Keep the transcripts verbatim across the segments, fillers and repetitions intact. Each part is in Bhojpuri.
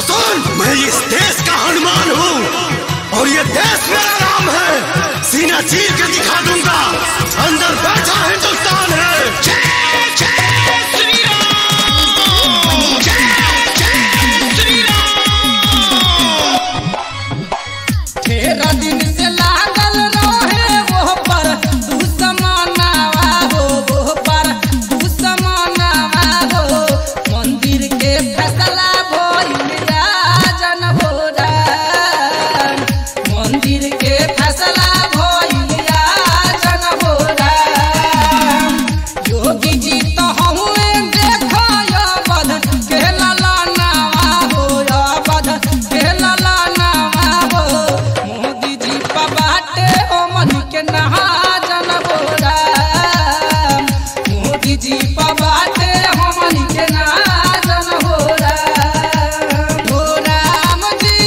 सुन, मैं इस देश का हनुमान हूँ और ये देश मेरा नाम है। सीना चीर के दिखा दूंगा, अंदर बैठा हिंदुस्तान है। जय जय श्री राम, जय जय श्री राम। तेरह दिन से लागल रहे वो पर दुश्मनावा हो, वो पर दुश्मनावा हो। मंदिर के फैसला भइल राजन हो राम, मंदिर के फैसला भइल राजन हो राम। योगी जी तो हमें देखो अवध के ललनावा हो, अवध के ललनावा हो। मोदी जी पा बाटे हो मन के नहाजन हो राम, मोदी जी पा बाटे हो मन के नहाजन हो राम। हो राम जी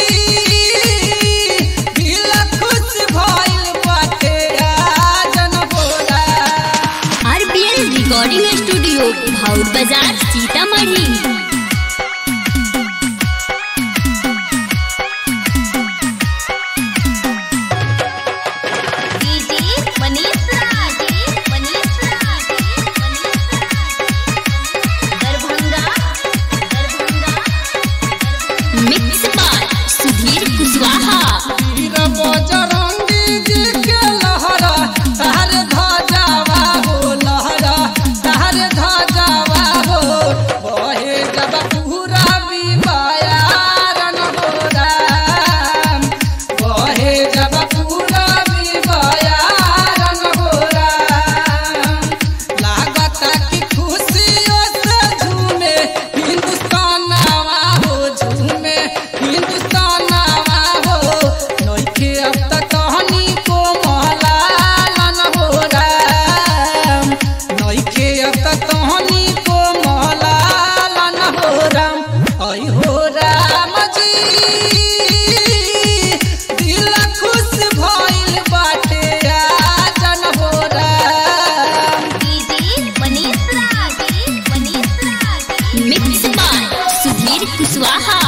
दिल खुश भइल बाटे आजन हो Ram. RBL recording studio Bhaur Bazar Sitamarhi. Mix by Sudhir Kushwaha. Veer Bajrangi ji के लहरा तार ध्वजावा हो, लहरा तार ध्वजावा हो। बहे जब पूरा बिबायारन हो राम, बहे जब पूरा बिबायारन हो राम। लागता कि खुशियों से झूमे हिंदुस्तानवा हो, झूमे हिंदुस्तानवा हो। नइखे अब तक कहानी को महलालन हो राम, नइखे अब तक कहानी को महलालन हो राम। आई हो राम जी दिल खुश भइल बाटे आजन हो राम। Mix by Sudhir Kushwaha.